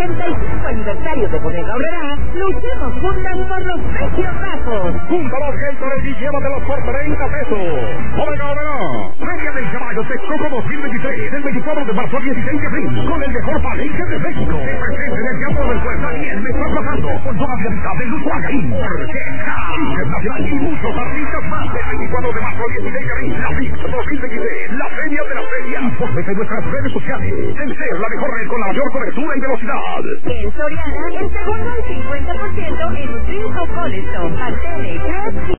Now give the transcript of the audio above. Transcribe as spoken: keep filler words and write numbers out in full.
setenta y cinco aniversario de Bodega Aurrerá, luchemos juntas por los precios bajos. Junta los Gatorade y llévatelos por treinta pesos. Bodega Aurrerá, Feria del Caballo Texcoco dos mil veintitrés, del veinticuatro de marzo al dieciséis de abril, con el mejor palenque de México. El presente del Teatro del Puebla y el mejor pasando, con toda la amistad de Luz Guagarín, Orquesta, Internacional y muchos artistas más. Del veinticuatro de marzo al dieciséis de abril, la V I P dos mil veintitrés, la Feria de la Feria. Infórmese en nuestras redes sociales. Debe ser la mejor red con la mayor cobertura y velocidad. En Soriana, el segundo al cincuenta por ciento en Nutriso Colesterol, Pantene, Crest